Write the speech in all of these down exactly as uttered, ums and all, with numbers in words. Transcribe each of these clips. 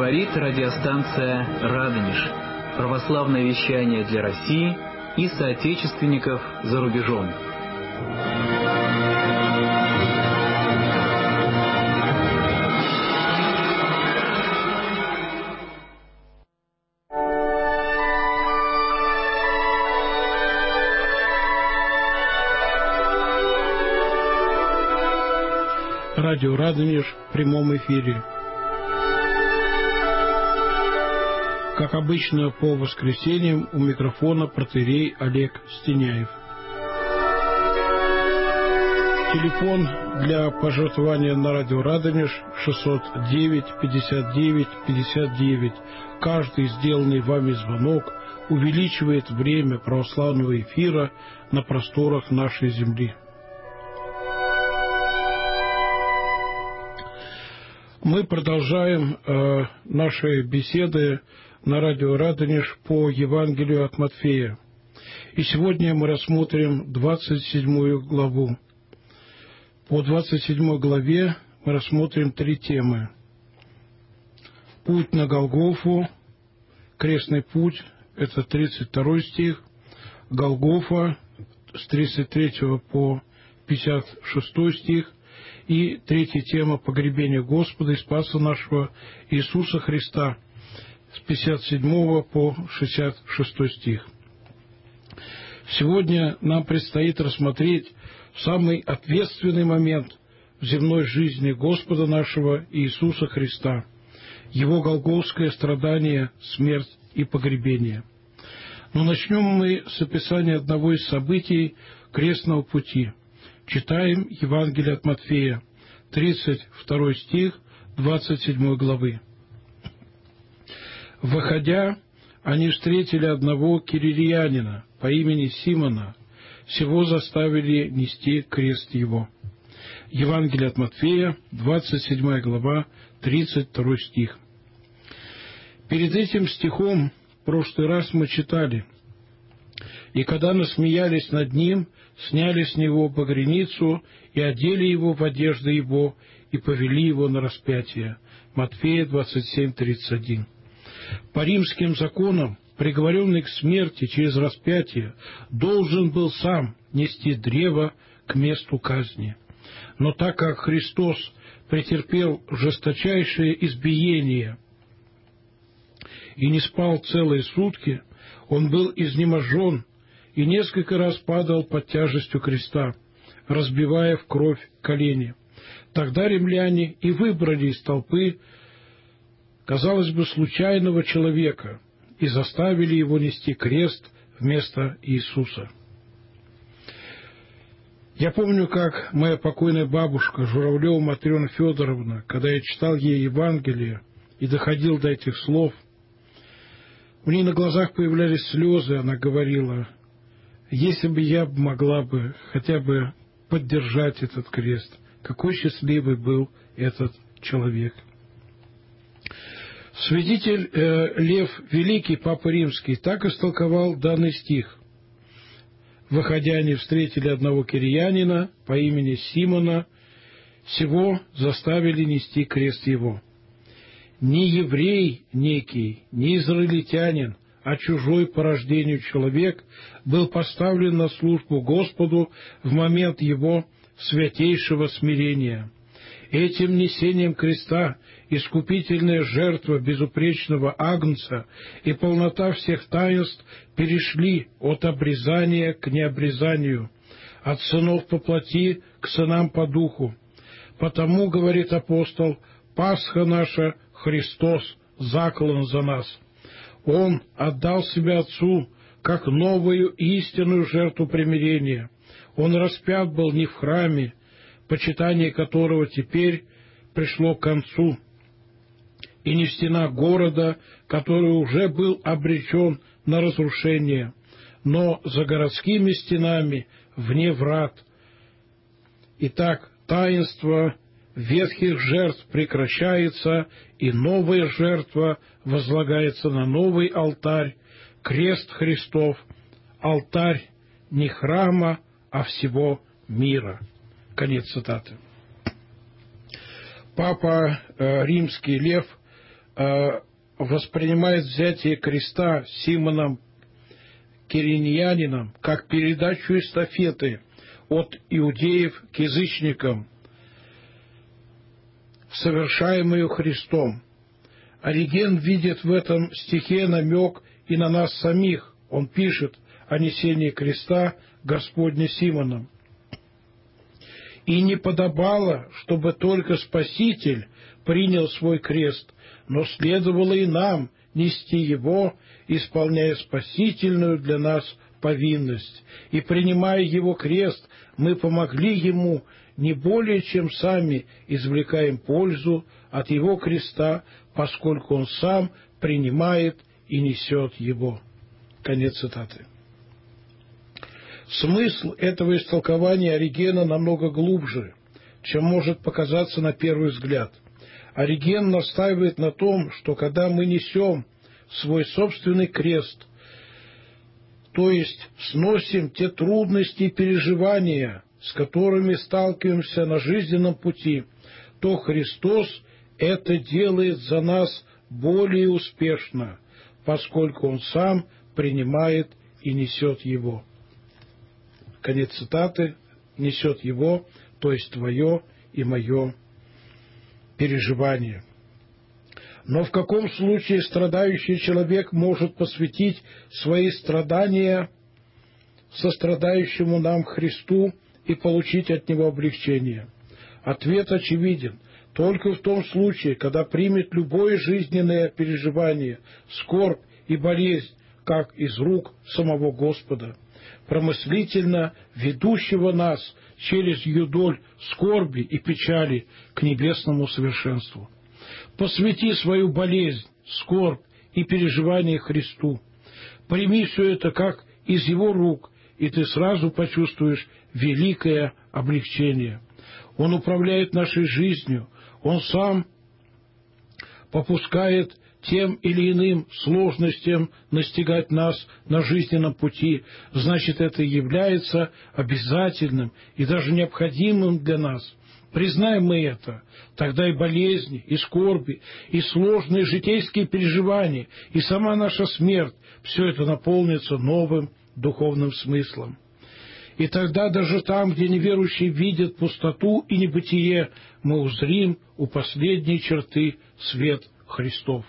Говорит радиостанция «Радонеж». Православное вещание для России и соотечественников за рубежом. Радио «Радонеж» в прямом эфире. Как обычно, по воскресеньям у микрофона протоиерей Олег Стеняев. Телефон для пожертвования на радио «Радонеж» шестьсот девять пятьдесят девять пятьдесят девять. Каждый сделанный вами звонок увеличивает время православного эфира на просторах нашей земли. Мы продолжаем э, наши беседы на радио «Радонеж» по Евангелию от Матфея. И сегодня мы рассмотрим двадцать седьмую главу. По двадцать седьмой главе мы рассмотрим три темы. Путь на Голгофу, крестный путь, это тридцать второй стих, Голгофа с тридцать третьего по пятьдесят шестой стих, и третья тема — погребение Господа и Спаса нашего Иисуса Христа с пятьдесят седьмого по шестьдесят шестой стих. Сегодня нам предстоит рассмотреть самый ответственный момент в земной жизни Господа нашего Иисуса Христа, Его голгофское страдание, смерть и погребение. Но начнем мы с описания одного из событий крестного пути. Читаем Евангелие от Матфея, тридцать второй стих двадцать седьмой главы. «Выходя, они встретили одного киринеянина по имени Симона, сего заставили нести крест его». Евангелие от Матфея, двадцать седьмая глава, тридцать второй стих. Перед этим стихом в прошлый раз мы читали: «И когда насмеялись над ним, сняли с него багряницу и одели его в одежды его и повели его на распятие». Матфея двадцать семь тридцать один. По римским законам приговоренный к смерти через распятие должен был сам нести древо к месту казни. Но так как Христос претерпел жесточайшее избиение и не спал целые сутки, он был изнеможен и несколько раз падал под тяжестью креста, разбивая в кровь колени. Тогда римляне и выбрали из толпы, казалось бы, случайного человека и заставили его нести крест вместо Иисуса. Я помню, как моя покойная бабушка Журавлева Матрена Федоровна, когда я читал ей Евангелие и доходил до этих слов, у нее на глазах появлялись слезы, она говорила: «Если бы я могла бы хотя бы поддержать этот крест, какой счастливый был этот человек». Святитель э, Лев Великий, Папа Римский, так истолковал данный стих. «Выходя, они встретили одного киринеянина по имени Симона, сего заставили нести крест его». Не еврей некий, не израильтянин, а чужой по рождению человек был поставлен на службу Господу в момент его святейшего смирения. Этим несением креста искупительная жертва безупречного агнца и полнота всех таинств перешли от обрезания к необрезанию, от сынов по плоти к сынам по духу. Потому, говорит апостол, Пасха наша Христос заклан за нас. Он отдал себя Отцу как новую истинную жертву примирения. Он распят был не в храме, почитание которого теперь пришло к концу, и не в стенах города, который уже был обречен на разрушение, но за городскими стенами, вне врат. Итак, таинство ветхих жертв прекращается, и новая жертва возлагается на новый алтарь, крест Христов, алтарь не храма, а всего мира». Конец цитаты. Папа э, Римский Лев э, воспринимает взятие креста Симоном Кириньянином как передачу эстафеты от иудеев к язычникам, совершаемую Христом. Ориген видит в этом стихе намек и на нас самих. Он пишет о несении креста Господня Симоном. «И не подобало, чтобы только Спаситель принял свой крест, но следовало и нам нести его, исполняя спасительную для нас повинность. И, принимая его крест, мы помогли ему не более, чем сами извлекаем пользу от его креста, поскольку он сам принимает и несет его». Конец цитаты. Смысл этого истолкования Оригена намного глубже, чем может показаться на первый взгляд. Ориген настаивает на том, что когда мы несем свой собственный крест, то есть сносим те трудности и переживания, с которыми сталкиваемся на жизненном пути, то Христос это делает за нас более успешно, поскольку Он сам принимает и несет его. Конец цитаты. Несет его, то есть твое и мое переживание. Но в каком случае страдающий человек может посвятить свои страдания сострадающему нам Христу и получить от Него облегчение? Ответ очевиден. Только в том случае, когда примет любое жизненное переживание, скорбь и болезнь, как из рук самого Господа, промыслительно ведущего нас через юдоль скорби и печали к небесному совершенству. Посвяти свою болезнь, скорбь и переживание Христу. Прими все это как из Его рук, и ты сразу почувствуешь великое облегчение. Он управляет нашей жизнью, Он сам попускает тем или иным сложностям настигать нас на жизненном пути, значит, это является обязательным и даже необходимым для нас. Признаем мы это, тогда и болезни, и скорби, и сложные житейские переживания, и сама наша смерть, все это наполнится новым духовным смыслом. И тогда даже там, где неверующие видят пустоту и небытие, мы узрим у последней черты свет Христов.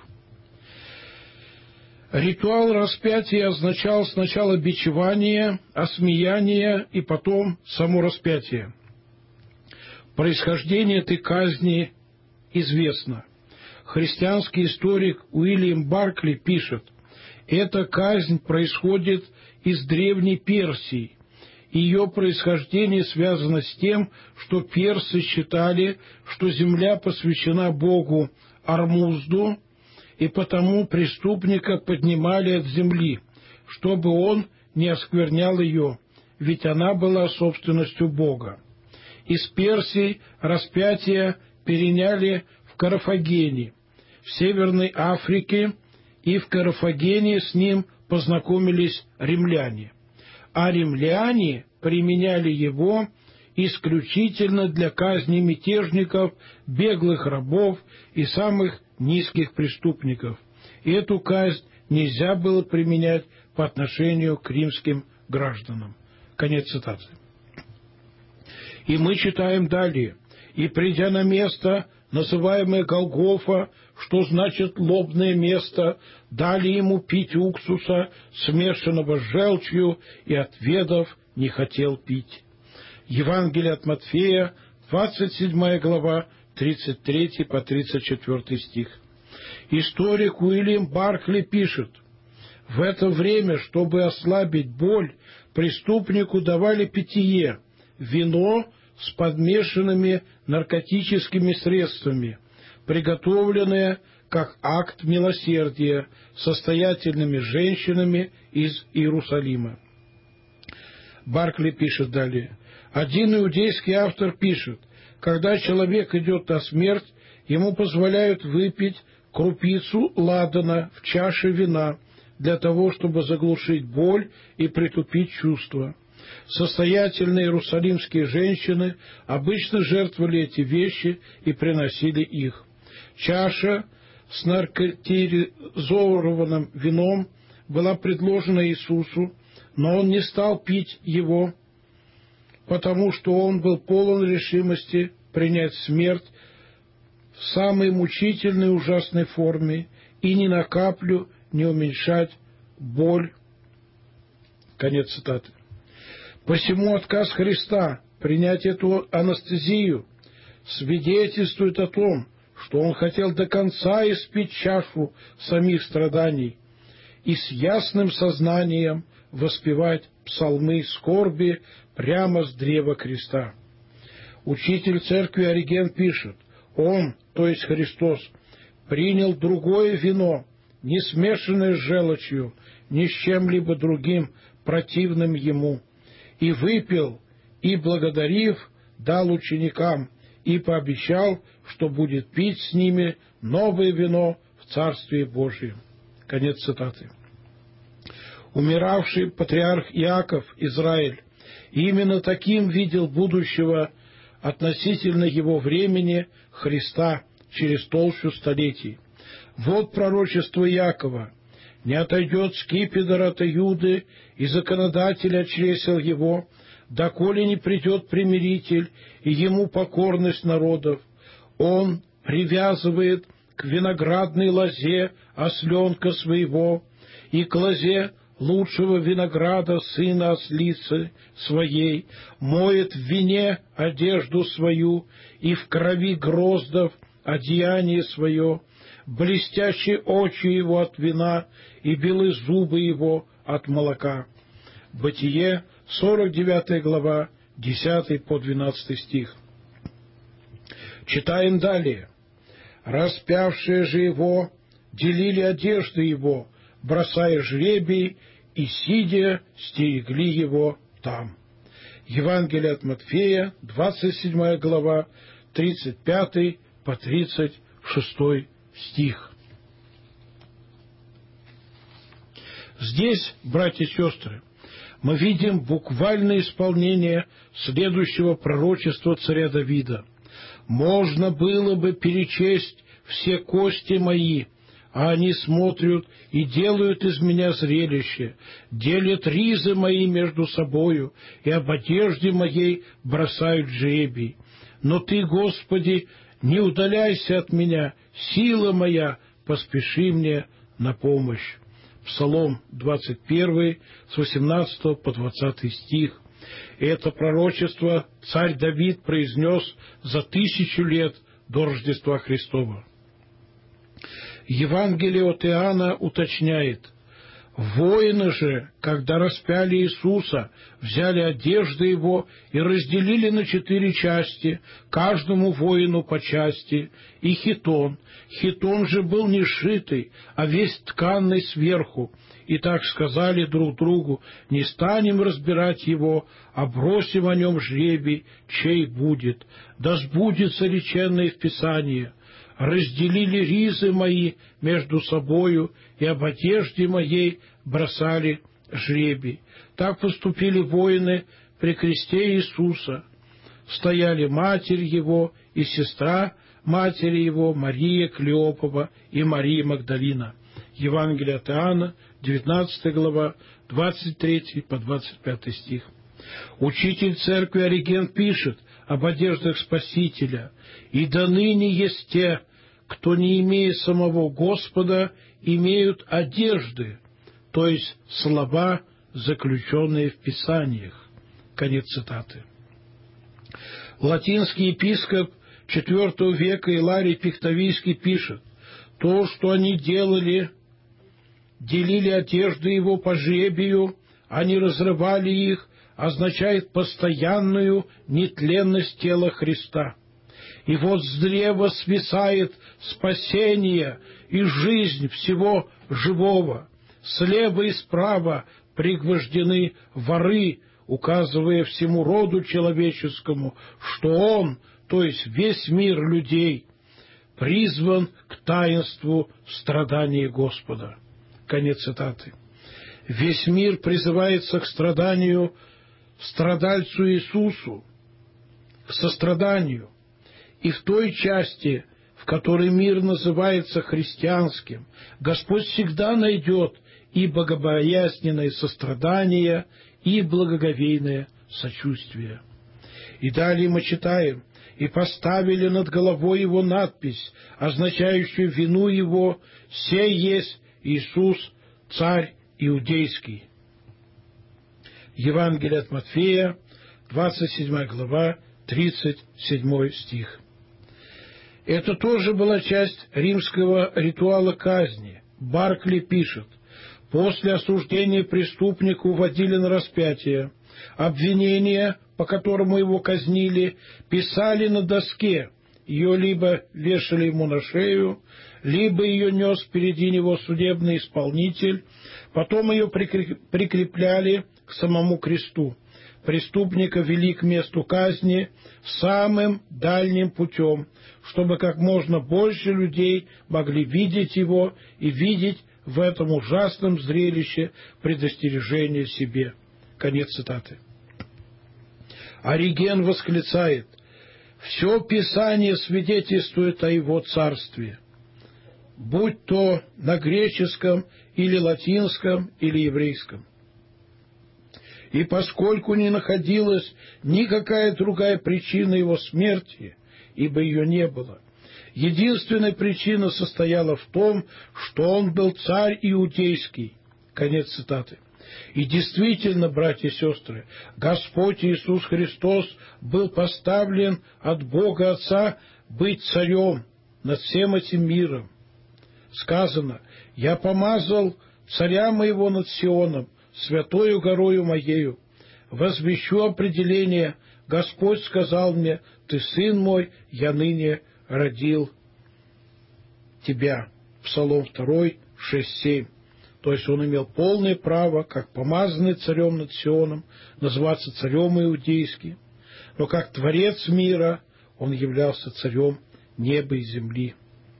Ритуал распятия означал сначала бичевание, осмеяние и потом само распятие. Происхождение этой казни известно. Христианский историк Уильям Баркли пишет: «Эта казнь происходит из Древней Персии. Ее происхождение связано с тем, что персы считали, что земля посвящена богу Ормузду, и потому преступника поднимали от земли, чтобы он не осквернял ее, ведь она была собственностью Бога. Из Персии распятие переняли в Карфагене, в Северной Африке, и в Карфагене с ним познакомились римляне. А римляне применяли его исключительно для казни мятежников, беглых рабов и самых низких преступников. И эту казнь нельзя было применять по отношению к римским гражданам». Конец цитаты. И мы читаем далее: «И придя на место, называемое Голгофа, что значит лобное место, дали ему пить уксуса, смешанного с желчью, и, отведав, не хотел пить». Евангелие от Матфея, двадцать седьмая глава, тридцать третий по тридцать четвёртый стих. Историк Уильям Баркли пишет: «В это время, чтобы ослабить боль, преступнику давали питье, вино с подмешанными наркотическими средствами, приготовленное как акт милосердия состоятельными женщинами из Иерусалима». Баркли пишет далее: «Один иудейский автор пишет: когда человек идет на смерть, ему позволяют выпить крупицу ладана в чаше вина для того, чтобы заглушить боль и притупить чувства. Состоятельные иерусалимские женщины обычно жертвовали эти вещи и приносили их. Чаша с наркотизованным вином была предложена Иисусу, но Он не стал пить его, потому что Он был полон решимости принять смерть в самой мучительной и ужасной форме и ни на каплю не уменьшать боль. Конец цитаты. Посему отказ Христа принять эту анестезию свидетельствует о том, что Он хотел до конца испить чашу самих страданий и с ясным сознанием воспевать псалмы скорби прямо с древа креста. Учитель церкви Ориген пишет: Он, то есть Христос, принял другое вино, не смешанное с желчью, ни с чем-либо другим, противным Ему, и выпил, и, благодарив, дал ученикам, и пообещал, что будет пить с ними новое вино в Царстве Божьем. Конец цитаты. Умиравший патриарх Иаков, Израиль, именно таким видел будущего относительно его времени Христа через толщу столетий. Вот пророчество Иакова: «Не отойдет скипетр от Иуды, и законодатель от чресел его, доколе не придет примиритель, и ему покорность народов. Он привязывает к виноградной лозе осленка своего, и к лозе лучшего винограда сына ослицы своей, моет в вине одежду свою, и в крови гроздов одеяние свое, блестящие очи его от вина, и белые зубы его от молока». Бытие, сорок девятая глава, десятый по двенадцатый стих. Читаем далее. «Распявшие же его делили одежды его, бросая жребий, и, сидя, стерегли его там». Евангелие от Матфея, двадцать седьмая глава, тридцать пятый по тридцать шестой стих. Здесь, братья и сестры, мы видим буквальное исполнение следующего пророчества царя Давида. «Можно было бы перечесть все кости мои, а они смотрят и делают из меня зрелище, делят ризы мои между собою, и об одежде моей бросают жребий. Но Ты, Господи, не удаляйся от меня, сила моя, поспеши мне на помощь». Псалом двадцать один, с восемнадцатого по двадцатый стих. Это пророчество царь Давид произнес за тысячу лет до Рождества Христова. Евангелие от Иоанна уточняет: «Воины же, когда распяли Иисуса, взяли одежды Его и разделили на четыре части, каждому воину по части, и хитон. Хитон же был не шитый, а весь тканный сверху. И так сказали друг другу: не станем разбирать его, а бросим о нем жребий, чей будет. Да сбудется реченное в Писании: разделили ризы мои между собою, и об одежде моей бросали жребий». Так поступили воины при кресте Иисуса. Стояли матерь его и сестра матери его, Мария Клеопова и Мария Магдалина. Евангелие от Иоанна, девятнадцатая глава, двадцать третий по двадцать пятый стих. Учитель церкви Ориген пишет об одеждах Спасителя: «И до ныне есть те, кто, не имея самого Господа, имеют одежды», то есть слова, заключенные в Писаниях. Конец цитаты. Латинский епископ четвёртого века Иларий Пихтовийский пишет: «То, что они делали, делили одежды его по жребию, они разрывали их, означает постоянную нетленность тела Христа. И вот с древа свисает спасение и жизнь всего живого. Слева и справа пригвождены воры, указывая всему роду человеческому, что он, то есть весь мир людей, призван к таинству страдания Господа». Конец цитаты. Весь мир призывается к страданию страдальцу Иисусу, к состраданию. И в той части, в которой мир называется христианским, Господь всегда найдет и богобоязненное сострадание, и благоговейное сочувствие. И далее мы читаем: «И поставили над головой его надпись, означающую вину его: сей есть Иисус, царь иудейский». Евангелие от Матфея, двадцать седьмая глава, тридцать седьмой стих. Это тоже была часть римского ритуала казни. Баркли пишет: «После осуждения преступника уводили на распятие. Обвинение, по которому его казнили, писали на доске. Ее либо вешали ему на шею, либо ее нес впереди него судебный исполнитель. Потом ее прикрепляли к самому кресту. Преступника вели к месту казни самым дальним путем, чтобы как можно больше людей могли видеть его и видеть в этом ужасном зрелище предостережение себе». Конец цитаты. Ориген восклицает: «Все Писание свидетельствует о его царстве, будь то на греческом или латинском или еврейском. И поскольку не находилась никакая другая причина его смерти, ибо ее не было, единственная причина состояла в том, что он был царь иудейский». Конец цитаты. И действительно, братья и сестры, Господь Иисус Христос был поставлен от Бога Отца быть царем над всем этим миром. Сказано: «Я помазал царя моего над Сионом, святою горою моею. Возвещу определение. Господь сказал мне: ты сын мой, я ныне родил тебя». Псалом два, шесть, семь. То есть он имел полное право, как помазанный царем над Сионом, называться царем иудейским, но как творец мира он являлся царем неба и земли.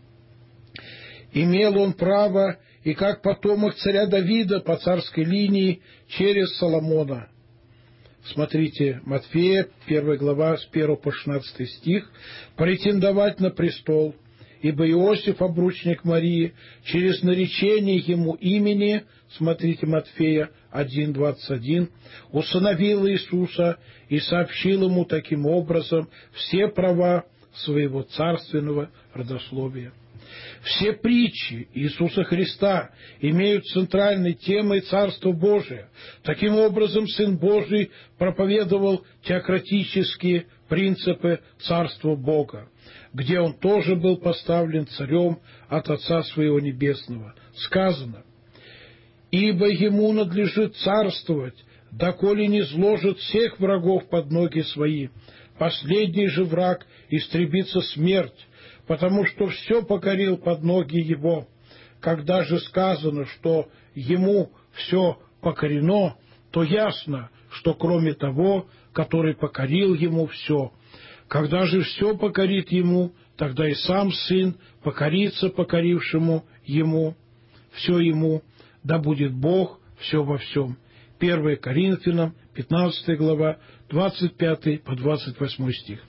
Имел он право и как потомок царя Давида по царской линии через Соломона. Смотрите, Матфея, первая глава, с первого по шестнадцатый стих, претендовать на престол, ибо Иосиф, обручник Марии, через наречение ему имени, смотрите, Матфея один, двадцать один, усыновил Иисуса и сообщил ему таким образом все права своего царственного родословия. Все притчи Иисуса Христа имеют центральной темой Царство Божие. Таким образом, Сын Божий проповедовал теократические принципы Царства Бога, где Он тоже был поставлен царем от Отца Своего Небесного. Сказано: «Ибо Ему надлежит царствовать, доколе не зложит всех врагов под ноги Свои. Последний же враг истребится смерть, потому что все покорил под ноги Его». Когда же сказано, что Ему все покорено, то ясно, что кроме того, который покорил Ему все. Когда же все покорит Ему, тогда и сам Сын покорится покорившему Ему, все Ему, да будет Бог все во всем. первое Коринфянам, пятнадцатая глава, двадцать пятый по двадцать восьмой стих.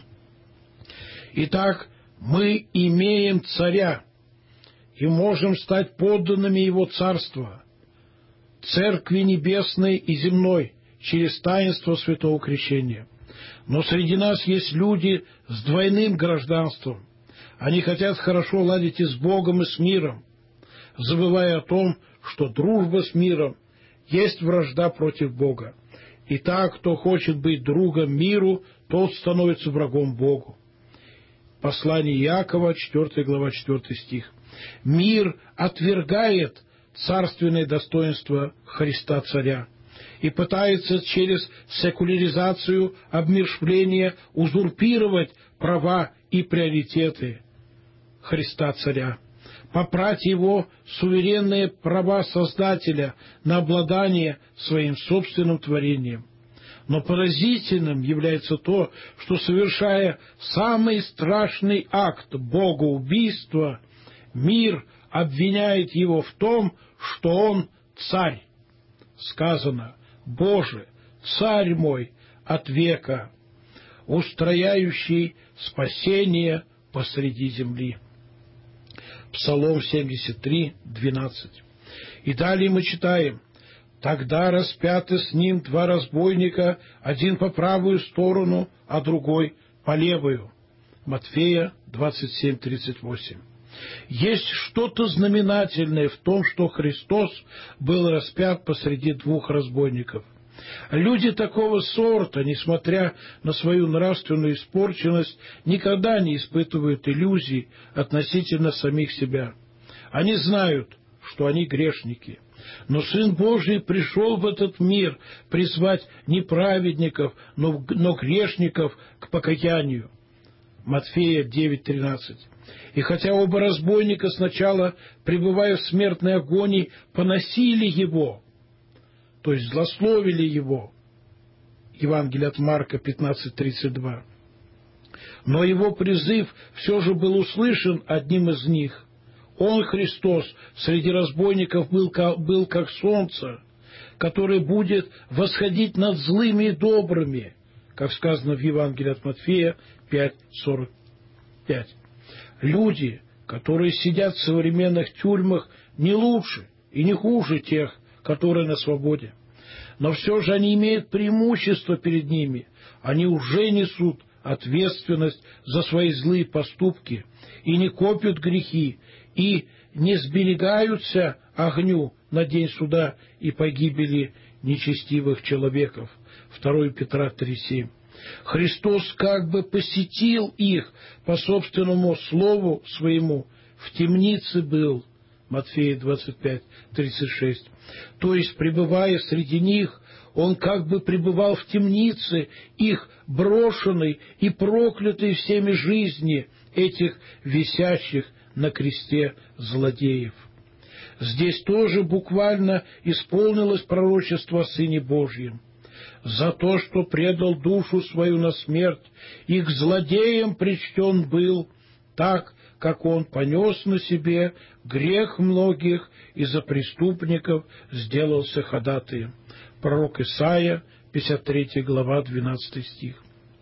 Итак, мы имеем царя и можем стать подданными его царства, церкви небесной и земной, через таинство святого крещения. Но среди нас есть люди с двойным гражданством. Они хотят хорошо ладить и с Богом, и с миром, забывая о том, что дружба с миром есть вражда против Бога. Итак, кто хочет быть другом миру, тот становится врагом Богу. Послание Иакова, четвёртая глава, четвёртый стих. Мир отвергает царственное достоинство Христа Царя и пытается через секуляризацию, обмерщвление узурпировать права и приоритеты Христа Царя, попрать его суверенные права Создателя на обладание своим собственным творением. Но поразительным является то, что, совершая самый страшный акт богоубийства, мир обвиняет его в том, что он царь. Сказано: «Боже, царь мой от века, устрояющий спасение посреди земли. Псалом семьдесят три, двенадцать. И далее мы читаем: «Тогда распяты с ним два разбойника, один по правую сторону, а другой по левую». Матфея двадцать семь, тридцать восемь. Есть что-то знаменательное в том, что Христос был распят посреди двух разбойников. Люди такого сорта, несмотря на свою нравственную испорченность, никогда не испытывают иллюзий относительно самих себя. Они знают, что они грешники. Но Сын Божий пришел в этот мир призвать не праведников, но, но грешников к покаянию. Матфея девять, тринадцать. И хотя оба разбойника сначала, пребывая в смертной агонии, поносили его, то есть злословили его, Евангелие от Марка пятнадцать, тридцать два, но его призыв все же был услышан одним из них. Он, Христос, среди разбойников был, был как солнце, которое будет восходить над злыми и добрыми, как сказано в Евангелии от Матфея пять, сорок пять. Люди, которые сидят в современных тюрьмах, не лучше и не хуже тех, которые на свободе. Но все же они имеют преимущество перед ними. Они уже несут ответственность за свои злые поступки и не копят грехи, и не сберегаются огню на день суда и погибели нечестивых человеков. второе Петра три, семь. Христос как бы посетил их по собственному слову своему, в темнице был, Матфея двадцать пять, тридцать шесть. То есть, пребывая среди них, Он как бы пребывал в темнице их брошенной и проклятой всеми жизни этих висящих на кресте злодеев. Здесь тоже буквально исполнилось пророчество о Сыне Божьем. За то, что предал душу свою на смерть, и к злодеям причтен был, так, как он понес на себе грех многих, и за преступников сделался ходатаем. Пророк Исаия, пятьдесят третья глава, двенадцатый стих.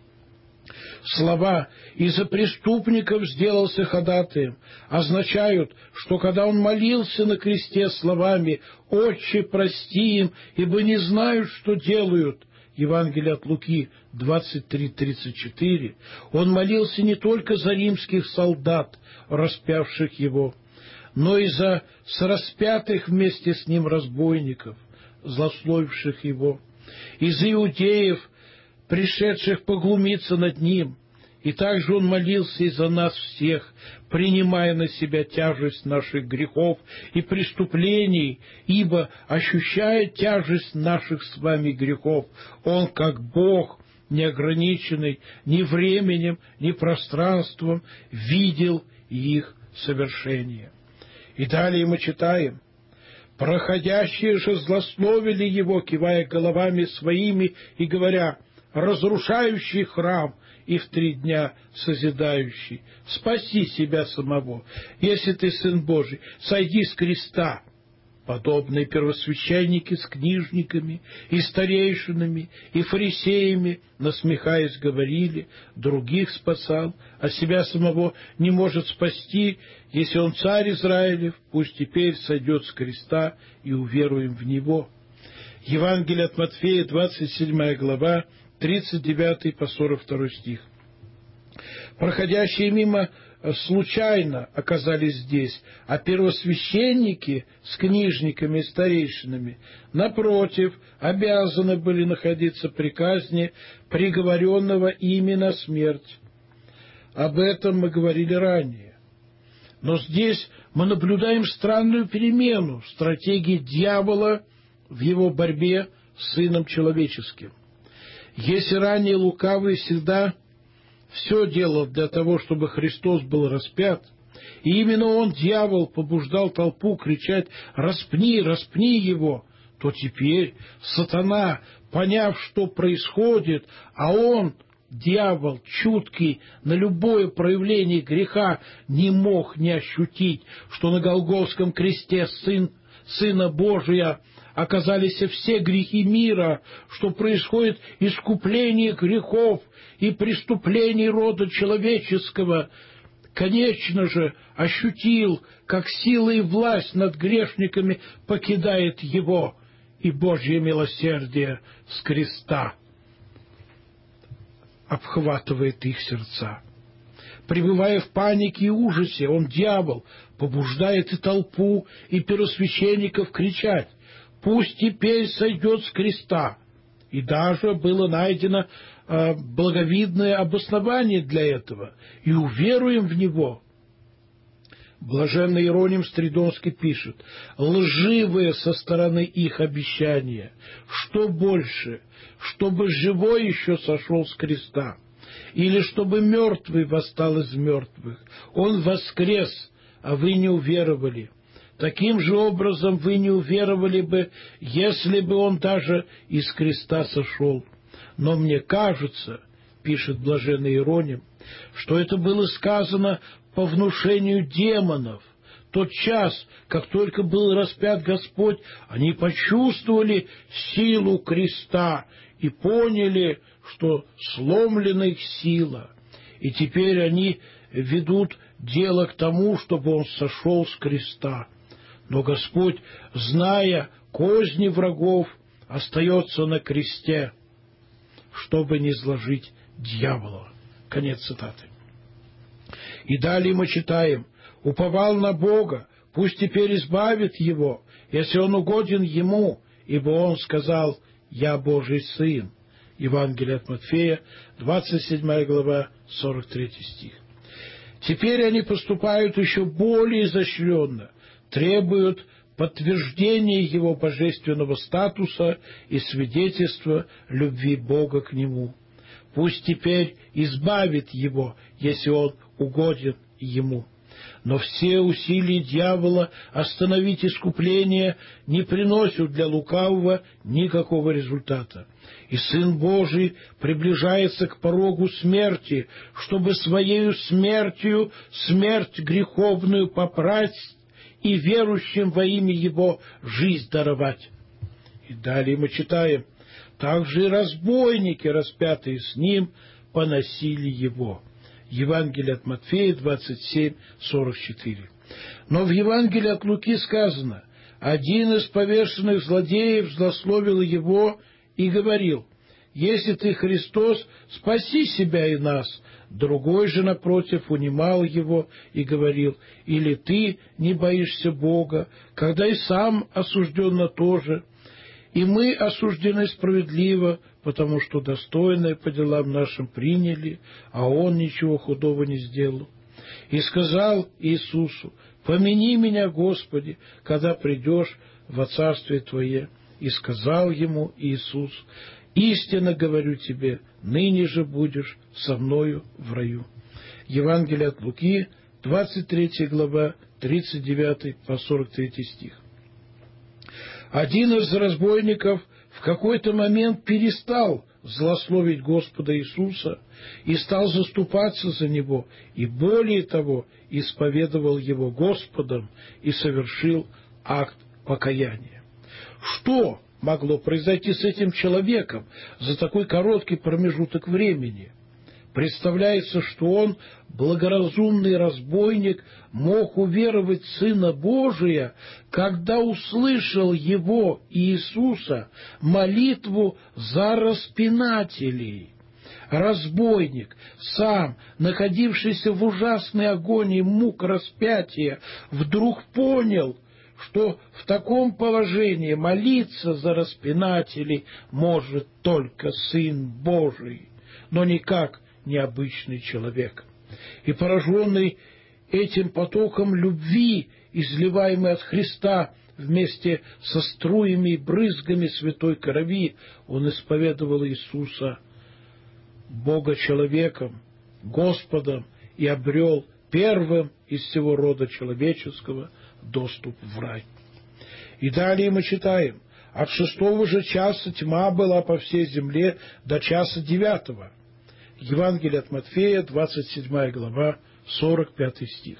Слова «из-за преступников сделался ходатаем» означают, что когда он молился на кресте словами «Отче, прости им, ибо не знают, что делают», Евангелие от Луки двадцать три, тридцать четыре, он молился не только за римских солдат, распявших его, но и за распятых вместе с ним разбойников, злословивших его, и за иудеев, пришедших поглумиться над ним. И также он молился и за нас всех, принимая на себя тяжесть наших грехов и преступлений, ибо, ощущая тяжесть наших с вами грехов, он, как Бог, неограниченный ни временем, ни пространством, видел их совершение. И далее мы читаем: «Проходящие же злословили его, кивая головами своими и говоря: разрушающий храм и в три дня созидающий, спаси себя самого, если ты Сын Божий, сойди с креста». Подобные первосвященники с книжниками и старейшинами и фарисеями, насмехаясь, говорили: других спасал, а себя самого не может спасти. Если он царь Израилев, пусть теперь сойдет с креста, и уверуем в него. Евангелие от Матфея, двадцать седьмая глава, тридцать девятый по сорок второй стих. Проходящие мимо случайно оказались здесь, а первосвященники с книжниками и старейшинами, напротив, обязаны были находиться при казни приговоренного ими на смерть. Об этом мы говорили ранее. Но здесь мы наблюдаем странную перемену в стратегии дьявола в его борьбе с Сыном Человеческим. Если ранее лукавый всегда все делал для того, чтобы Христос был распят, и именно он, дьявол, побуждал толпу кричать «Распни, распни его», то теперь сатана, поняв, что происходит, а он, дьявол, чуткий на любое проявление греха, не мог не ощутить, что на Голгофском кресте Сын, Сына Божия оказались все грехи мира, что происходит искупление грехов и преступлений рода человеческого. конечно же, ощутил, как сила и власть над грешниками покидает его, и Божье милосердие с креста обхватывает их сердца. Пребывая в панике и ужасе, он, дьявол, побуждает и толпу, и первосвященников кричать: «Пусть теперь сойдет с креста!» И даже было найдено э, благовидное обоснование для этого, и уверуем в него. Блаженный Иероним Стридонский пишет: «Лживые со стороны их обещания, что больше, чтобы живой еще сошел с креста, или чтобы мертвый восстал из мертвых. Он воскрес, а вы не уверовали. Таким же образом вы не уверовали бы, если бы он даже из креста сошел. Но мне кажется, — пишет блаженный Иероним, — что это было сказано по внушению демонов. Тот час, как только был распят Господь, они почувствовали силу креста и поняли, что сломлена их сила, и теперь они ведут дело к тому, чтобы он сошел с креста. Но Господь, зная козни врагов, остается на кресте, чтобы не изложить дьявола». Конец цитаты. И далее мы читаем: «Уповал на Бога, пусть теперь избавит его, если он угоден ему, ибо он сказал: Я Божий Сын». Евангелие от Матфея, двадцать седьмая глава, сорок третий стих. Теперь они поступают еще более изощренно, требуют подтверждения его божественного статуса и свидетельства любви Бога к нему. Пусть теперь избавит его, если он угоден ему. Но все усилия дьявола остановить искупление не приносят для лукавого никакого результата. И Сын Божий приближается к порогу смерти, чтобы своею смертью смерть греховную попрать и верующим во имя Его жизнь даровать. И далее мы читаем: «Также и разбойники, распятые с Ним, поносили Его». Евангелие от Матфея двадцать семь сорок четыре. Но в Евангелии от Луки сказано: «Один из повешенных злодеев злословил Его и говорил: Если ты Христос, спаси себя и нас. Другой же, напротив, унимал его и говорил: Или ты не боишься Бога, когда и сам осужден на то же? И мы осуждены справедливо, потому что достойное по делам нашим приняли, а он ничего худого не сделал. И сказал Иисусу: Помяни меня, Господи, когда придешь во Царствие Твое. И сказал ему Иисус: Истинно говорю тебе, ныне же будешь со мною в раю. Евангелие от Луки, двадцать третья глава, тридцать девятый по сорок третий стих. Один из разбойников в какой-то момент перестал злословить Господа Иисуса и стал заступаться за Него, и более того, исповедовал Его Господом и совершил акт покаяния. Что могло произойти с этим человеком за такой короткий промежуток времени? Представляется, что он, благоразумный разбойник, мог уверовать в Сына Божия, когда услышал его, Иисуса, молитву за распинателей. Разбойник, сам находившийся в ужасной агонии мук распятия, вдруг понял, что в таком положении молиться за распинателей может только Сын Божий, но никак необычный человек. И пораженный этим потоком любви, изливаемой от Христа вместе со струями и брызгами святой крови, он исповедовал Иисуса Бога человеком, Господом, и обрел первым из всего рода человеческого доступ в рай. И далее мы читаем: от шестого же часа тьма была по всей земле до часа девятого. Евангелие от Матфея, двадцать седьмая глава, сорок пятый стих.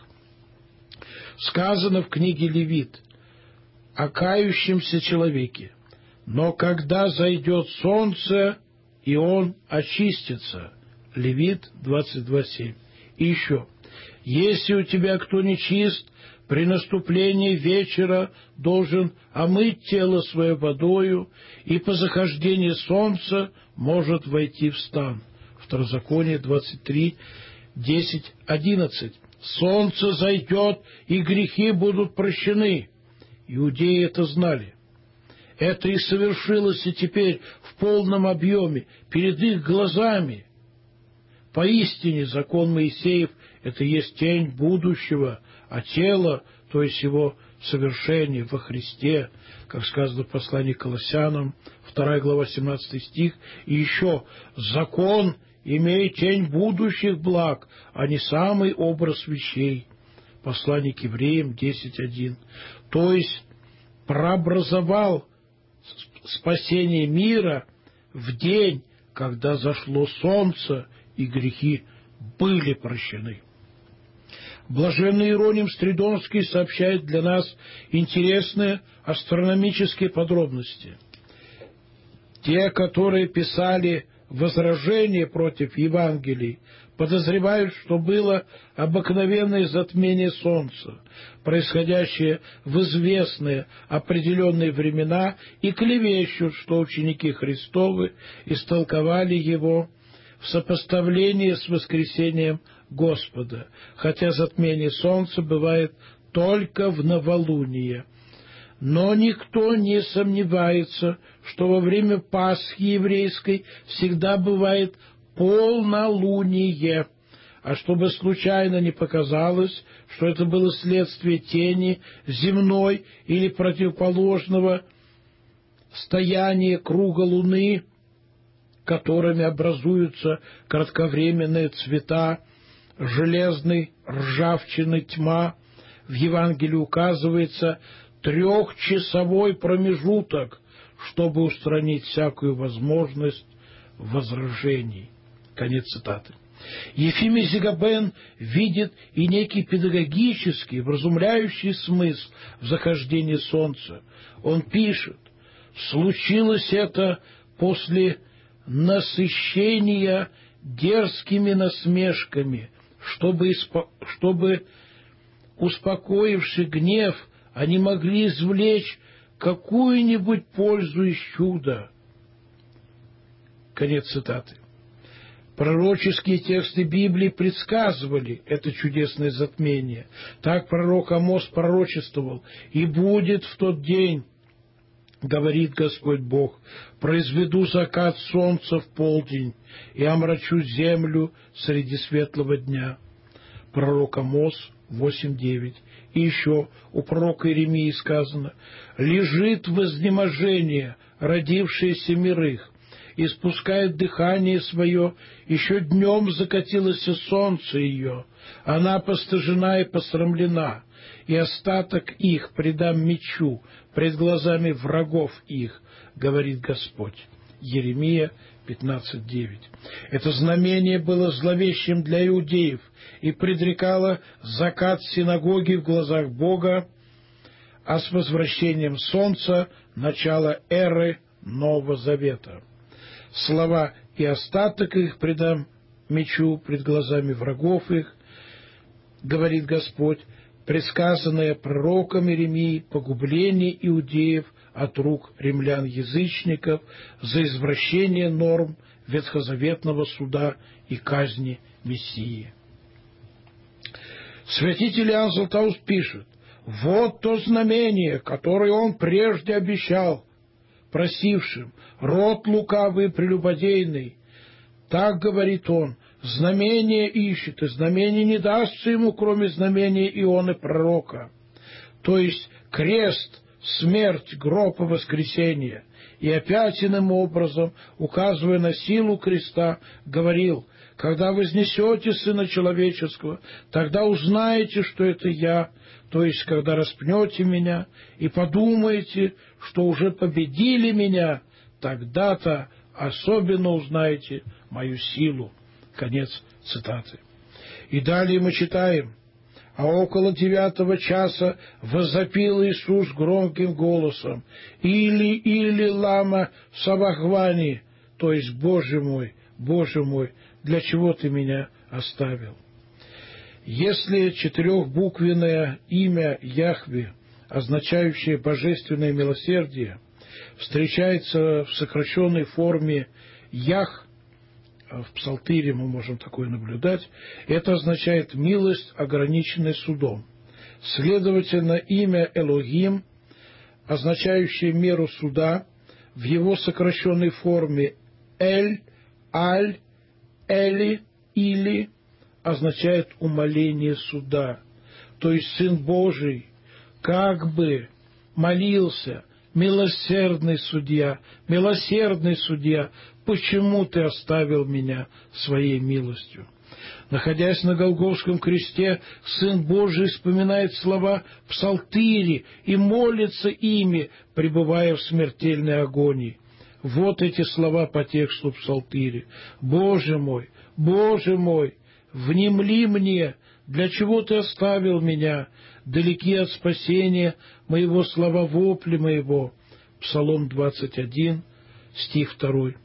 Сказано в книге Левит о кающемся человеке: «Но когда зайдет солнце, и он очистится». Левит двадцать два семь. И еще: Если у тебя кто нечист, при наступлении вечера должен омыть тело свое водою, и по захождении солнца может войти в стан. Второзаконие двадцать три, десять, одиннадцать. Солнце зайдет, и грехи будут прощены. Иудеи это знали. Это и совершилось и теперь в полном объеме, перед их глазами. Поистине закон Моисеев — это есть тень будущего, а тело, то есть его совершение во Христе, как сказано в послании к Колоссянам, вторая глава, семнадцатый стих, и еще закон имеет тень будущих благ, а не самый образ вещей. Послание к Евреям десять один. То есть прообразовал спасение мира в день, когда зашло солнце, и грехи были прощены. Блаженный Иероним Стридонский сообщает для нас интересные астрономические подробности. Те, которые писали возражения против Евангелий, подозревают, что было обыкновенное затмение солнца, происходящее в известные определенные времена, и клевещут, что ученики Христовы истолковали его в сопоставлении с воскресением Господа, хотя затмение солнца бывает только в новолуние. Но никто не сомневается, что во время Пасхи еврейской всегда бывает полнолуние, а чтобы случайно не показалось, что это было следствие тени земной или противоположного стояния круга Луны, которыми образуются кратковременные цвета железной ржавчины тьма, в Евангелии указывается трехчасовой промежуток, чтобы устранить всякую возможность возражений. Конец цитаты. Ефимий Зигабен видит и некий педагогический, вразумляющий смысл в захождении солнца. Он пишет: «Случилось это после насыщения дерзкими насмешками, чтобы, испо... чтобы успокоивший гнев, они могли извлечь какую-нибудь пользу из чуда». Конец цитаты. Пророческие тексты Библии предсказывали это чудесное затмение. Так пророк Амос пророчествовал: «И будет в тот день, говорит Господь Бог, произведу закат солнца в полдень и омрачу землю среди светлого дня». Пророк Амос восемь девять. И еще у пророка Иеремии сказано: «Лежит в изнеможении родившаяся мирых, испускает дыхание свое, еще днем закатилось солнце ее, она постыжена и посрамлена, и остаток их предам мечу пред глазами врагов их, говорит Господь». Иеремия пятнадцать девять. Это знамение было зловещим для иудеев и предрекало закат синагоги в глазах Бога, а с возвращением солнца — начало эры Нового Завета. Слова «и остаток их предам мечу пред глазами врагов их», говорит Господь, предсказанное пророком Иеремией погубление иудеев от рук римлян-язычников за извращение норм ветхозаветного суда и казни Мессии. Святитель Иоанн Златоуст пишет: «Вот то знамение, которое он прежде обещал просившим, род лукавый и прелюбодейный. Так, говорит он, знамение ищет, и знамение не дастся ему, кроме знамения Ионы пророка». То есть крест, смерть, гроб и воскресение. И опять иным образом, указывая на силу креста, говорил: «Когда вознесете Сына Человеческого, тогда узнаете, что это Я, то есть когда распнете Меня и подумаете, что уже победили Меня, тогда-то особенно узнаете Мою силу». Конец цитаты. И далее мы читаем: «А около девятого часа возопил Иисус громким голосом: Или, или, лама сабахвани, то есть, Боже мой, Боже мой, для чего Ты Меня оставил?» Если четырехбуквенное имя Яхве, означающее божественное милосердие, встречается в сокращенной форме Ях, в Псалтире мы можем такое наблюдать, это означает милость, ограниченная судом. Следовательно, имя Элогим, означающее меру суда, в его сокращенной форме Эль, Аль, Эли, Или, означает умоление суда. То есть Сын Божий как бы молился: милосердный судья, милосердный судья, почему ты оставил меня своей милостью? Находясь на Голгофском кресте, Сын Божий вспоминает слова Псалтири и молится ими, пребывая в смертельной агонии. Вот эти слова по тексту Псалтири: «Боже мой, Боже мой, внемли мне, для чего ты оставил меня? Далеки от спасения моего слова вопли моего». Псалом двадцать один, стих второй.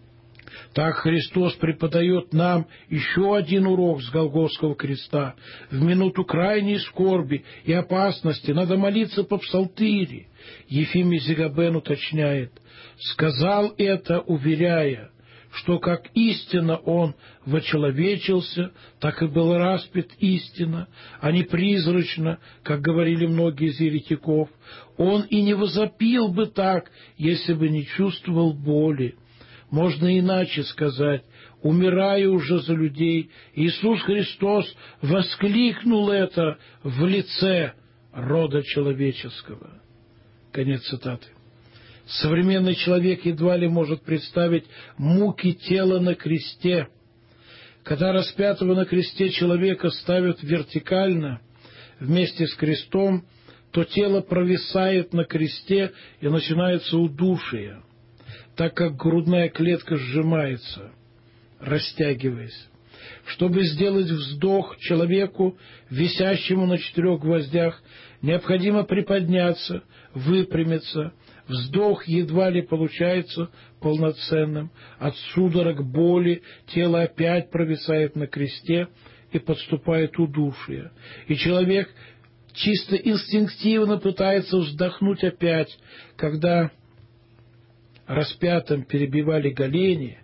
Так Христос преподает нам еще один урок с Голгофского креста. В минуту крайней скорби и опасности надо молиться по Псалтире. Ефимий Зигабен уточняет: «Сказал это, уверяя, что как истинно он вочеловечился, так и был распят истинно, а не призрачно, как говорили многие из еретиков. Он и не возопил бы так, если бы не чувствовал боли». Можно иначе сказать: умирая уже за людей, Иисус Христос воскликнул это в лице рода человеческого. Конец цитаты. Современный человек едва ли может представить муки тела на кресте. Когда распятого на кресте человека ставят вертикально вместе с крестом, то тело провисает на кресте и начинается удушье, так как грудная клетка сжимается, растягиваясь. Чтобы сделать вздох человеку, висящему на четырех гвоздях, необходимо приподняться, выпрямиться. Вздох едва ли получается полноценным. От судорог боли тело опять провисает на кресте и подступает удушье. И человек чисто инстинктивно пытается вздохнуть опять, когда распятым перебивали голени,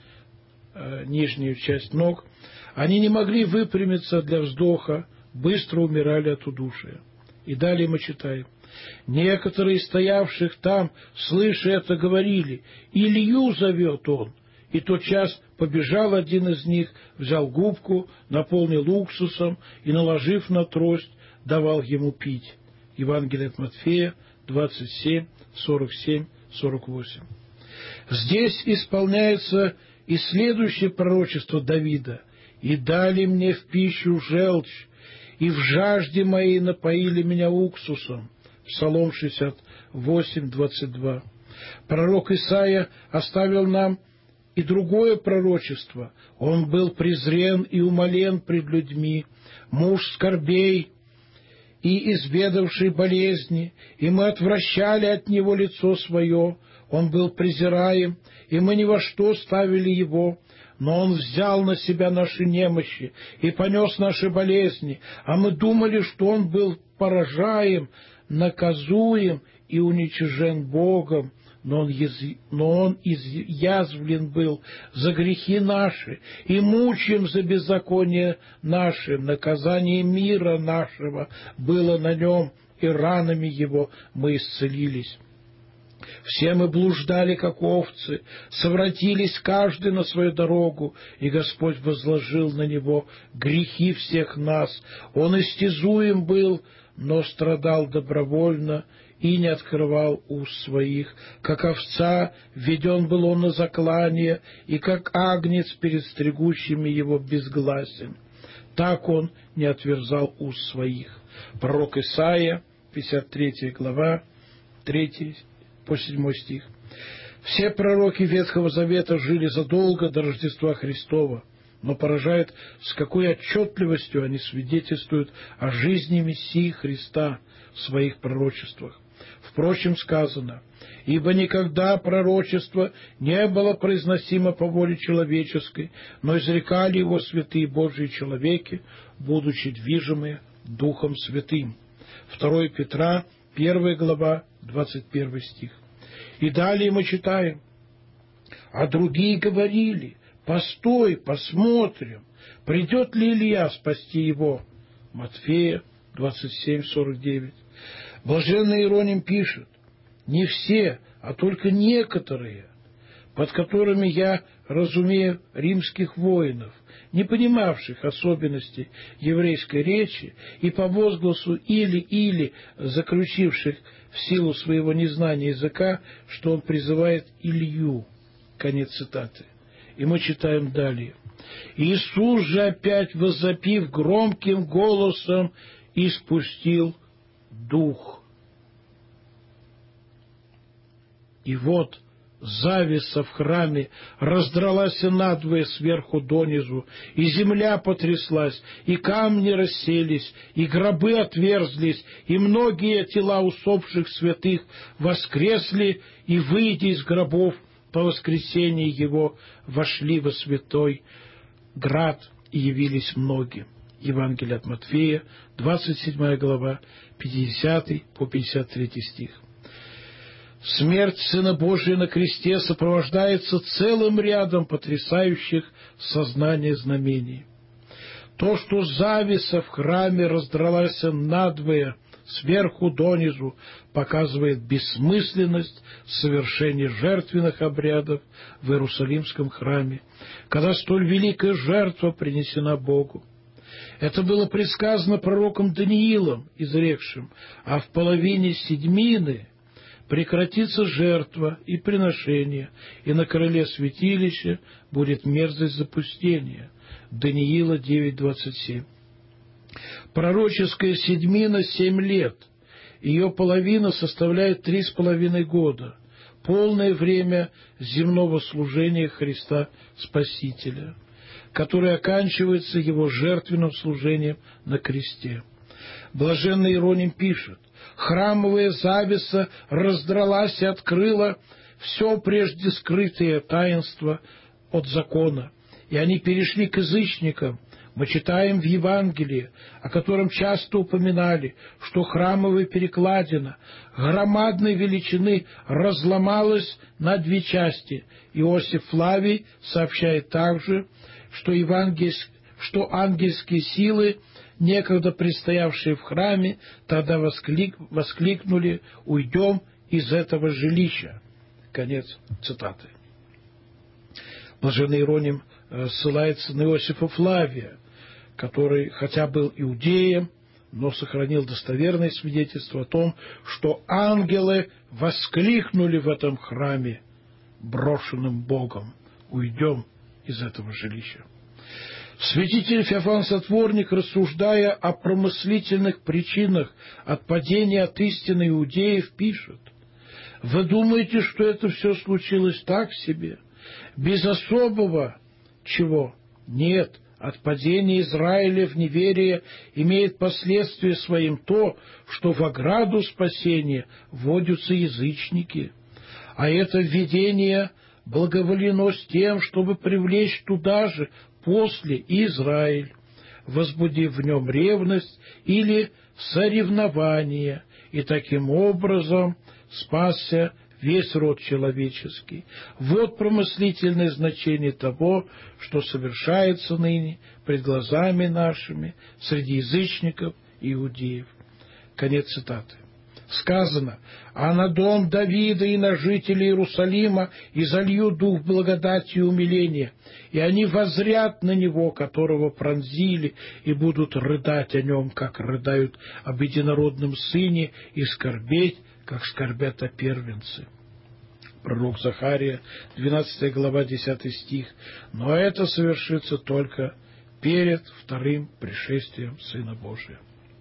э, нижнюю часть ног, они не могли выпрямиться для вздоха, быстро умирали от удушья. И далее мы читаем: «Некоторые стоявших там, слыша это, говорили: Илью зовет он». И тотчас побежал один из них, взял губку, наполнил уксусом и, наложив на трость, давал ему пить. Евангелие от Матфея, двадцать семь, сорок семь, сорок восемь. Здесь исполняется и следующее пророчество Давида: «И дали мне в пищу желчь, и в жажде моей напоили меня уксусом». Псалом шестьдесят восемь, двадцать два. Пророк Исаия оставил нам и другое пророчество: «Он был презрен и умолен пред людьми, муж скорбей и изведавший болезни, и мы отвращали от него лицо свое. Он был презираем, и мы ни во что ставили его, но он взял на себя наши немощи и понес наши болезни, а мы думали, что он был поражаем, наказуем и уничижен Богом, но он, яз... но он изъязвлен был за грехи наши и мучим за беззаконие наше. Наказание мира нашего было на нем, и ранами его мы исцелились. Все мы блуждали, как овцы, совратились каждый на свою дорогу, и Господь возложил на него грехи всех нас. Он истязуем был, но страдал добровольно и не открывал уст своих. Как овца введен был он на заклание, и как агнец перед стригущими его безгласен. Так он не отверзал уст своих». Пророк Исаия, пятьдесят третья глава, третий по седьмой стих. Все пророки Ветхого Завета жили задолго до Рождества Христова, но поражает, с какой отчетливостью они свидетельствуют о жизни Мессии Христа в своих пророчествах. Впрочем, сказано: «Ибо никогда пророчество не было произносимо по воле человеческой, но изрекали его святые Божьи человеки, будучи движимы Духом Святым». второе Петра, первая глава, двадцать первый стих. И далее мы читаем: «А другие говорили: постой, посмотрим, придет ли Илья спасти его». Матфея двадцать семь сорок девять. Блаженный Иероним пишет: «Не все, а только некоторые, под которыми я разумею римских воинов, не понимавших особенностей еврейской речи и по возгласу или-или заключивших в силу своего незнания языка, что он призывает Илью». Конец цитаты. И мы читаем далее: «Иисус же опять, возопив громким голосом, испустил дух. И вот завеса в храме раздралась надвое сверху донизу, и земля потряслась, и камни расселись, и гробы отверзлись, и многие тела усопших святых воскресли, и, выйдя из гробов по воскресении его, вошли во святой град и явились многим». Евангелие от Матфея, двадцать седьмая глава, пятидесятый по пятьдесят третий стих. Смерть Сына Божия на кресте сопровождается целым рядом потрясающих сознание знамений. То, что завеса в храме раздралась надвое сверху донизу, показывает бессмысленность совершения жертвенных обрядов в Иерусалимском храме, когда столь великая жертва принесена Богу. Это было предсказано пророком Даниилом, изрекшим: «А в половине седьмины прекратится жертва и приношение, и на крыле святилища будет мерзость запустения». Даниила девять двадцать семь. Пророческая седьмина — семь лет, ее половина составляет три с половиной года, полное время земного служения Христа Спасителя, которое оканчивается его жертвенным служением на кресте. Блаженный Иероним пишет: «Храмовая завеса раздралась и открыла все прежде скрытое таинство от закона, и они перешли к язычникам». Мы читаем в Евангелии, о котором часто упоминали, что храмовая перекладина громадной величины разломалась на две части. Иосиф Флавий сообщает также, что, евангельск... что ангельские силы, некогда предстоявшие в храме, тогда восклик... воскликнули: «Уйдем из этого жилища». Конец цитаты. Блаженный Иероним ссылается на Иосифа Флавия, который, хотя был иудеем, но сохранил достоверное свидетельство о том, что ангелы воскликнули в этом храме, брошенным Богом: «Уйдем из этого жилища». Святитель Феофан Сотворник, рассуждая о промыслительных причинах отпадения от истины иудеев, пишет: «Вы думаете, что это все случилось так себе, без особого чего? Нет, отпадение Израиля в неверие имеет последствия своим то, что в ограду спасения вводятся язычники, а это введение благоволено с тем, чтобы привлечь туда же после Израиль, возбудив в нем ревность или соревнование, и таким образом спасся весь род человеческий». Вот промыслительное значение того, что совершается ныне пред глазами нашими среди язычников и иудеев. Конец цитаты. Сказано: «А на дом Давида и на жителей Иерусалима изолью дух благодати и умиления, и они воззрят на него, которого пронзили, и будут рыдать о нем, как рыдают об единородном сыне, и скорбеть, как скорбят о первенце». Пророк Захария, двенадцатая глава, десятый стих. «Но это совершится только перед вторым пришествием Сына Божия».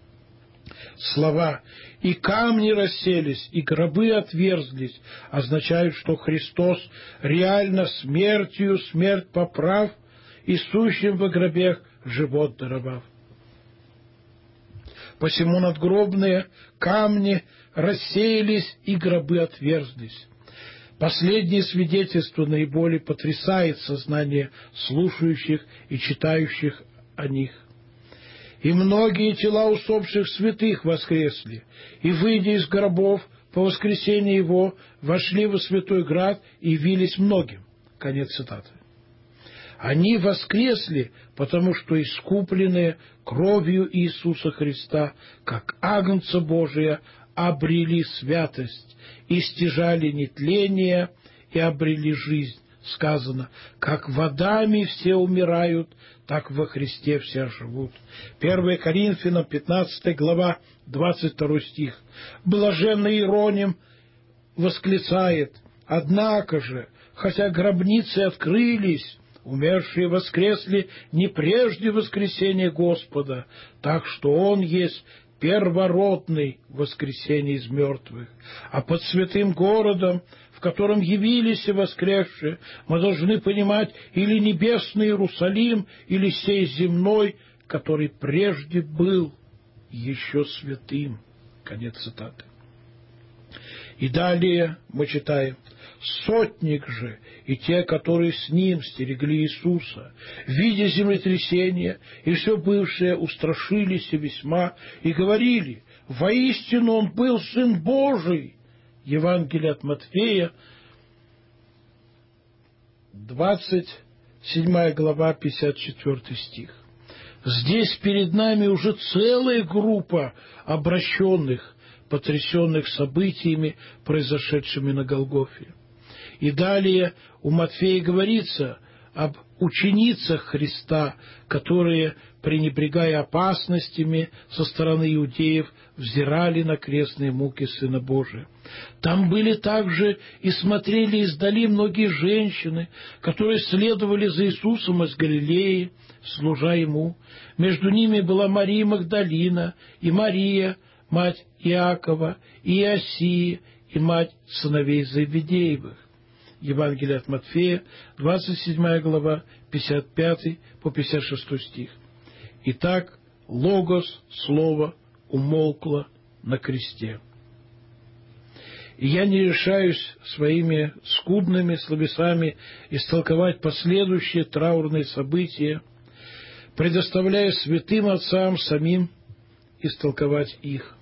Слова «и камни расселись, и гробы отверзлись» означают, что Христос реально смертью смерть поправ и сущим во гробах живот даровав. Посему надгробные камни рассеялись, и гробы отверзлись. Последнее свидетельство наиболее потрясает сознание слушающих и читающих о них. И многие тела усопших святых воскресли, и, выйдя из гробов, по воскресении его вошли во святой град и явились многим. Конец цитаты. Они воскресли, потому что искупленные кровью Иисуса Христа, как агнца Божия, обрели святость, истяжали нетление и обрели жизнь. Сказано, как водами все умирают, так во Христе все живут. первое Коринфянам, пятнадцатая глава, двадцать второй стих. Блаженный Иероним восклицает: «Однако же, хотя гробницы открылись, умершие воскресли не прежде воскресения Господа, так что Он есть первородный воскресение из мертвых. А под святым городом, в котором явились и воскресшие, мы должны понимать или небесный Иерусалим, или сей земной, который прежде был еще святым». Конец цитаты. И далее мы читаем: «Сотник же и те, которые с ним стерегли Иисуса, видя землетрясение и все бывшее, устрашились весьма и говорили: воистину он был Сын Божий». Евангелие от Матфея, двадцать седьмая глава, пятьдесят четвёртый стих. Здесь перед нами уже целая группа обращенных, потрясенных событиями, произошедшими на Голгофе. И далее у Матфея говорится об ученицах Христа, которые, пренебрегая опасностями со стороны иудеев, взирали на крестные муки Сына Божия. Там были также и смотрели издали многие женщины, которые следовали за Иисусом из Галилеи, служа Ему. Между ними была Мария Магдалина и Мария, мать Иакова, и Иосия, и мать сыновей Завидеевых. Евангелие от Матфея, двадцать седьмая глава, пятьдесят пятый по пятьдесят шестой стих. Итак, логос, слово, умолкло на кресте. И я не решаюсь своими скудными словесами истолковать последующие траурные события, предоставляя святым отцам самим истолковать их.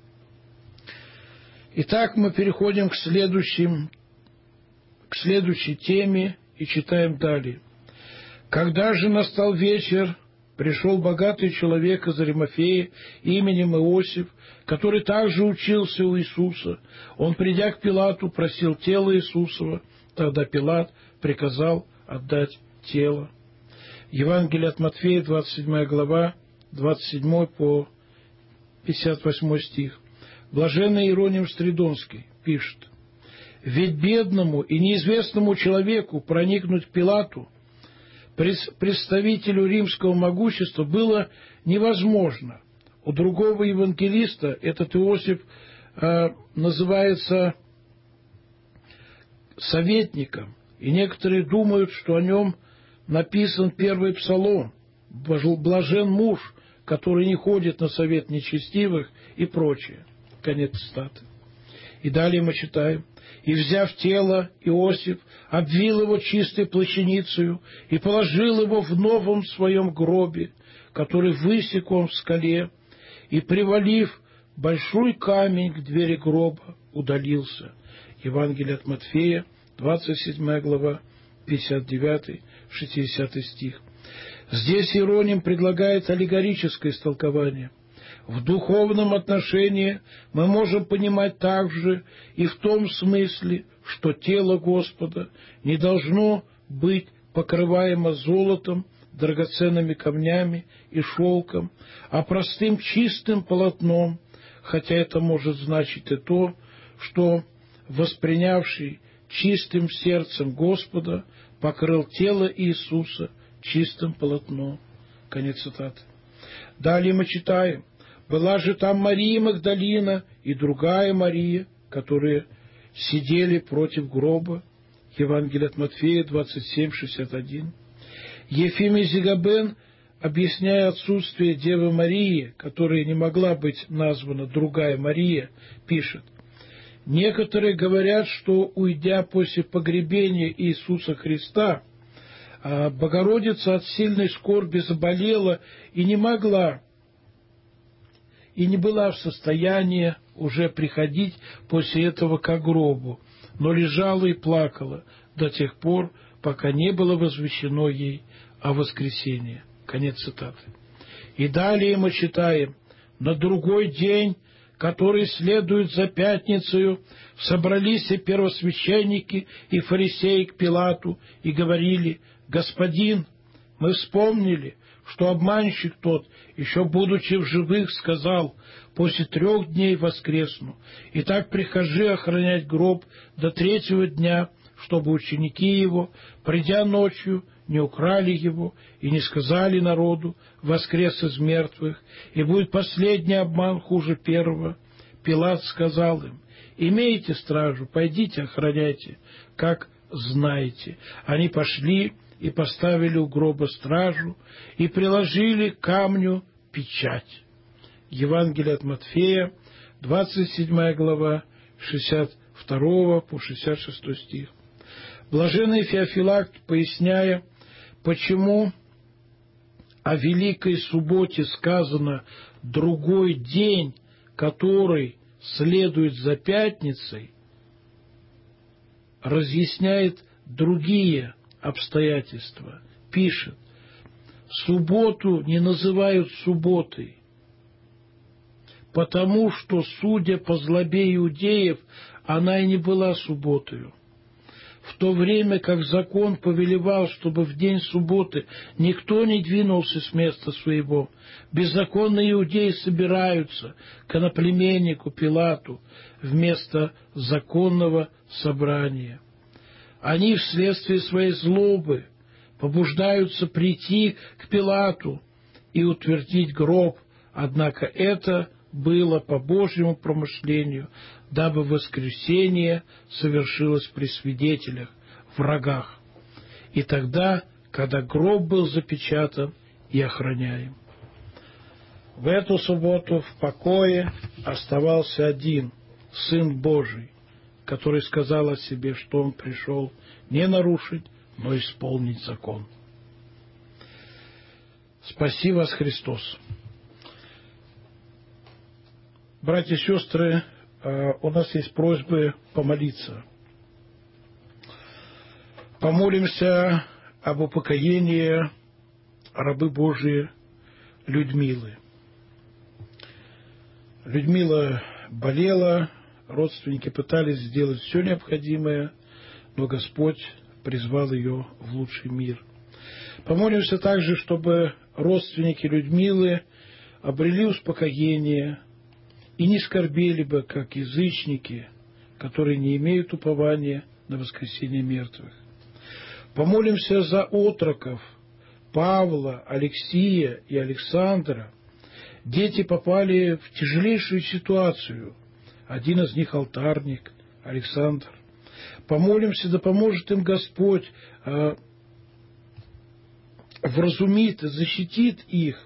Итак, мы переходим к следующим к следующей теме и читаем далее. «Когда же настал вечер, пришел богатый человек из Аримафеи именем Иосиф, который также учился у Иисуса. Он, придя к Пилату, просил тело Иисусова. Тогда Пилат приказал отдать тело». Евангелие от Матфея, двадцать седьмая глава, двадцать седьмой по пятьдесят восьмой стих. Блаженный Иероним Стридонский пишет: «Ведь бедному и неизвестному человеку проникнуть к Пилату, представителю римского могущества, было невозможно». У другого евангелиста этот Иосиф э, называется советником, и некоторые думают, что о нем написан первый псалом: «Блажен муж, который не ходит на совет нечестивых» и прочее. Конец цитаты. И далее мы читаем: «И, взяв тело, Иосиф обвил его чистой плащаницею и положил его в новом своем гробе, который высек он в скале, и, привалив большой камень к двери гроба, удалился». Евангелие от Матфея, двадцать седьмая глава, пятьдесят девятый шестидесятый стих. Здесь Иероним предлагает аллегорическое истолкование. В духовном отношении мы можем понимать также и в том смысле, что тело Господа не должно быть покрываемо золотом, драгоценными камнями и шелком, а простым чистым полотном, хотя это может значить и то, что воспринявший чистым сердцем Господа покрыл тело Иисуса чистым полотном. Конец цитаты. Далее мы читаем: «Была же там Мария Магдалина и другая Мария, которые сидели против гроба». Евангелие от Матфея, двадцать семь шестьдесят один. Ефим и Зигабен объясняя отсутствие Девы Марии, которая не могла быть названа другая Мария, пишет: «Некоторые говорят, что, уйдя после погребения Иисуса Христа, Богородица от сильной скорби заболела и не могла, и не была в состоянии уже приходить после этого к гробу, но лежала и плакала до тех пор, пока не было возвещено ей о воскресении». Конец цитаты. И далее мы читаем: «На другой день, который следует за пятницею, собрались и первосвященники, и фарисеи к Пилату, и говорили: „Господин, мы вспомнили, что обманщик тот, еще будучи в живых, сказал: после трех дней воскресну. Итак, прикажи охранять гроб до третьего дня, чтобы ученики его, придя ночью, не украли его и не сказали народу: воскрес из мертвых, и будет последний обман хуже первого». Пилат сказал им: «Имейте стражу, пойдите охраняйте, как знаете». Они пошли и поставили у гроба стражу, и приложили к камню печать. Евангелие от Матфея, двадцать седьмая глава, шестьдесят второй по шестьдесят шестой стих. Блаженный Феофилакт, поясняя, почему о Великой Субботе сказано «другой день, который следует за пятницей», разъясняет другие обстоятельства. Пишет: субботу не называют субботой, потому что, судя по злобе иудеев, она и не была субботою. В то время как закон повелевал, чтобы в день субботы никто не двинулся с места своего, беззаконные иудеи собираются к иноплеменнику Пилату вместо законного собрания. Они вследствие своей злобы побуждаются прийти к Пилату и утвердить гроб, однако это было по Божьему промышлению, дабы воскресение совершилось при свидетелях, врагах, и тогда, когда гроб был запечатан и охраняем. В эту субботу в покое оставался один Сын Божий, который сказал о себе, что Он пришел не нарушить, но исполнить закон. Спаси вас, Христос! Братья и сестры, у нас есть просьбы помолиться. Помолимся об упокоении рабы Божьей Людмилы. Людмила болела, родственники пытались сделать все необходимое, но Господь призвал ее в лучший мир. Помолимся также, чтобы родственники Людмилы обрели успокоение и не скорбели бы, как язычники, которые не имеют упования на воскресение мертвых. Помолимся за отроков Павла, Алексия и Александра. Дети попали в тяжелейшую ситуацию. Один из них алтарник, Александр. Помолимся, да поможет им Господь, э, вразумит, защитит их,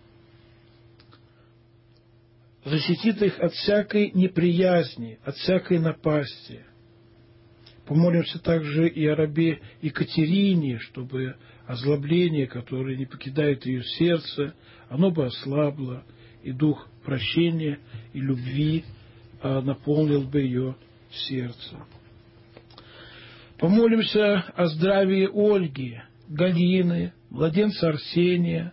защитит их от всякой неприязни, от всякой напасти. Помолимся также и о рабе Екатерине, чтобы озлобление, которое не покидает ее сердце, оно бы ослабло, и дух прощения и любви наполнил бы ее сердце. Помолимся о здравии Ольги, Галины, младенца Арсения,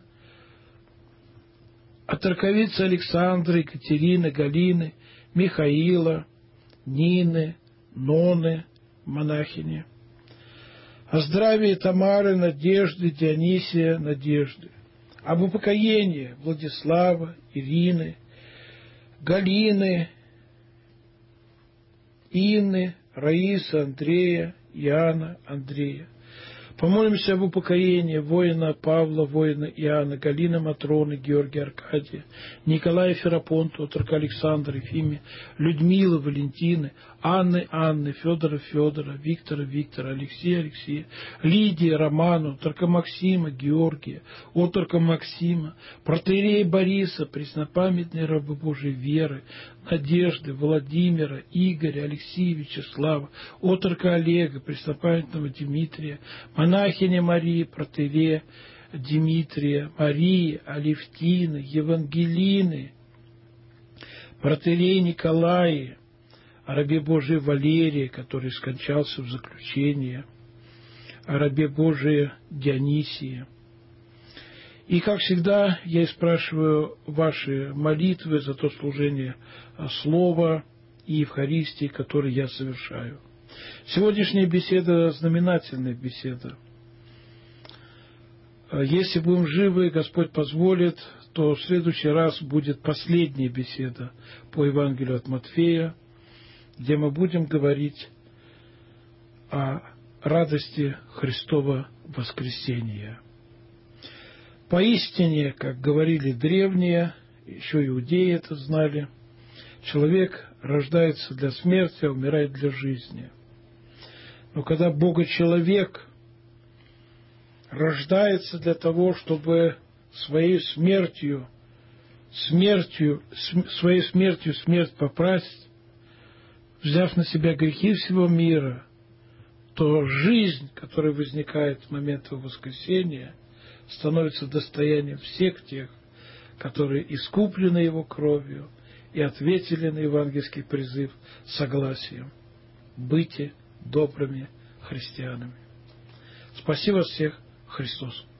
от раковицы Александры, Екатерины, Галины, Михаила, Нины, Ноны, монахини. О здравии Тамары, Надежды, Дионисия, Надежды. Об упокоении Владислава, Ирины, Галины, Инны, Раисы, Андрея, Иоанна, Андрея. Помолимся об упокоении воина Павла, воина Иоанна, Галины Матроны, Георгия Аркадия, Николая Ферапонта, отрока Александра, Ефимия, Людмилы, Валентины, Анны, Анны, Федора, Федора, Виктора, Виктора, Алексея, Алексея, Лидии, Роману, отрока Максима, Георгия, отрока Максима, протоиерея Бориса, преснопамятные рабы Божьей веры, Надежды, Владимира, Игоря, Алексея, Вячеслава, отрока Олега, преснопамятного Дмитрия, монахиня Марии, протоиерея Дмитрия, Марии, Алевтины, Евангелины, протоиерея Николая, о рабе Божией Валерии, который скончался в заключении, о рабе Божией Дионисии. И, как всегда, я и спрашиваю ваши молитвы за то служение Слова и Евхаристии, которое я совершаю. Сегодняшняя беседа – знаменательная беседа. Если будем живы, Господь позволит, то в следующий раз будет последняя беседа по Евангелию от Матфея, где мы будем говорить о радости Христова воскресения. Поистине, как говорили древние, еще иудеи это знали, человек рождается для смерти, а умирает для жизни. Но когда Бога-человек рождается для того, чтобы своей смертью, смертью, своей смертью смерть попасть, взяв на себя грехи всего мира, то жизнь, которая возникает в момент его воскресения, становится достоянием всех тех, которые искуплены его кровью и ответили на евангельский призыв согласием. Будьте добрыми христианами. Спаси вас всех, Христос.